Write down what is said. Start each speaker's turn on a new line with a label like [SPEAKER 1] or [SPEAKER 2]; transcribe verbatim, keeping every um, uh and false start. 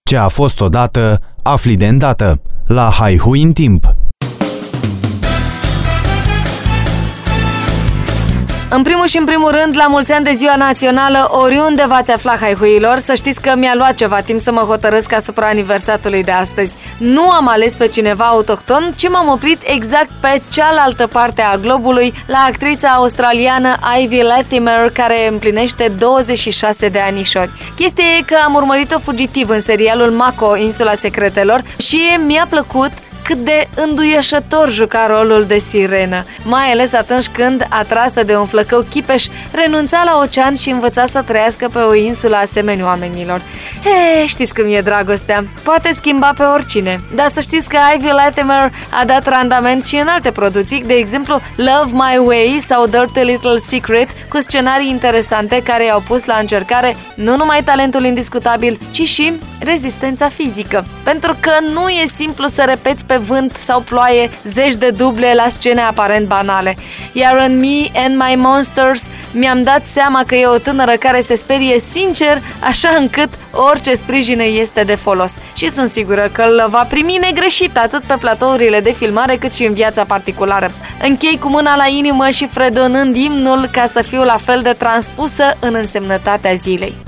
[SPEAKER 1] Ce a fost odată, afli de îndată. La Haihui în timp.
[SPEAKER 2] În primul și în primul rând, la mulți ani de ziua națională, oriunde v-ați afla, haihuilor, să știți că mi-a luat ceva timp să mă hotărăsc asupra aniversatului de astăzi. Nu am ales pe cineva autohton, ci m-am oprit exact pe cealaltă parte a globului, la actrița australiană Ivy Latimer, care împlinește douăzeci și șase de anișori. Chestia e că am urmărit-o fugitiv în serialul Mako, Insula Secretelor, și mi-a plăcut cât de înduieșător juca rolul de sirenă, mai ales atunci când, atrasă de un flăcău chipeș, renunța la ocean și învăța să trăiască pe o insulă asemeni oamenilor. E, știți cum e dragostea, poate schimba pe oricine, dar să știți că Ivy Latimer a dat randament și în alte producții, de exemplu Love My Way sau Dirty Little Secret, cu scenarii interesante care i-au pus la încercare nu numai talentul indiscutabil, ci și rezistența fizică. Pentru că nu e simplu să repeți pe vânt sau ploaie zeci de duble la scene aparent banale. Iar în Me and My Monsters mi-am dat seama că e o tânără care se sperie sincer, așa încât orice sprijin este de folos. Și sunt sigură că îl va primi negreșit atât pe platourile de filmare cât și în viața particulară. Închei cu mâna la inimă și fredonând imnul ca să fiu la fel de transpusă în însemnătatea zilei.